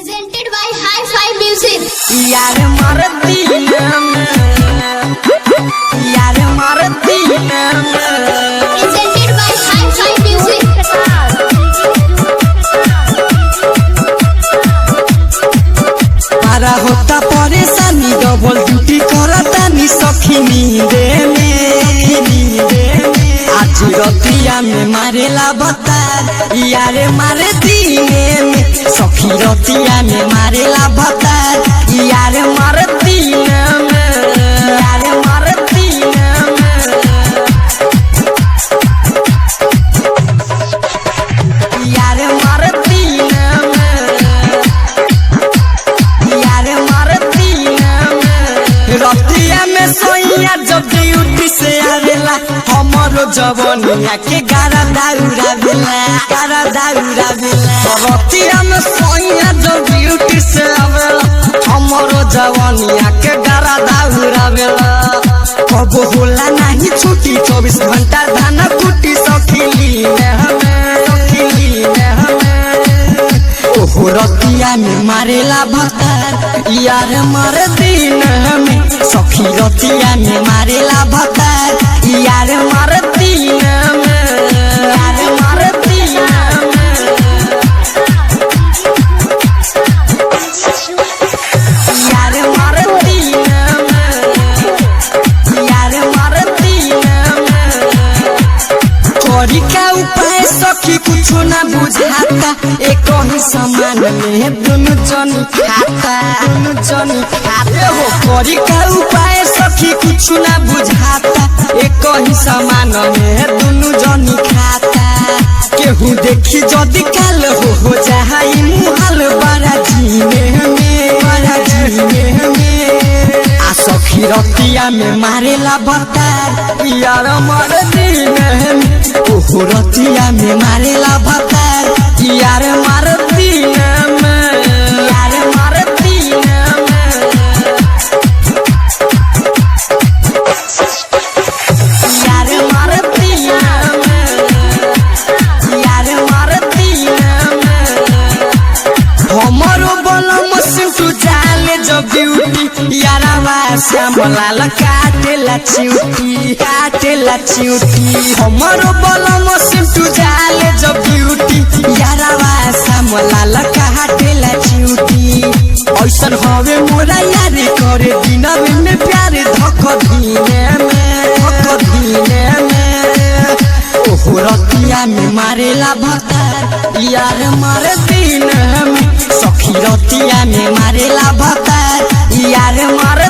Presented by Hi-Fi Music. यार मरती Presented by Hi-Fi Music. मारा होता परेशानी डबल ड्यूटी करता नी सखी नींदे में आज रतिया में मारेला बतार यारे मारे दीने में सखी रतिया में मारेला बतार यारे मारे दीने में यारे मारे दीने में यारे मारे दीने में यारे मारे दीने में रतिया में सोइया जब ड्यूटी से आवेला हमरो जवनिया के गारा दाउरा बेला रतिया में सोइया जब ड्यूटी से आवेला हमरो जवनिया के गारा दाउरा बेला कब होला नहीं छुट्टी 24 घंटा धाना कुटी सखीली में ओहो रतिया में मारेला भतार यार मार दिन में सखी रतिया में मारेला भतार यार मार दिन में यार मार दिन में यार मार दिन में यार मार दिन में करी का उपाय सखी कुछो ना बुझाता एक ही समान में दोनों जन खाता हो करी का उपाय सखी कुछो ना बुझाता एक ही समान में दोनों जन खाता केहू देखी जदी काल हो जाई मुहाल बड़ा जीने में आ सखी रतिया में मारेला बतार यार मार दिन में ओहो रतिया में मारेला भतार यार मार दिन में यार मार दिन में यार मार दिन में यार मार दिन में हमरो बलम सिंटू जाले जब ड्यूटी यारवा श्यामलाल काटेला चिउटी हमरो बलम सिंटू जाले जब ड्यूटी यारवा श्यामलाल काटेला चिउटी ऐसन हवे मोरा यारी करे दिनवे में प्यार धक धीने में ओहो रतिया में मारेला भतार यार मार दिन में सखी रतिया में मारेला भतार यार मार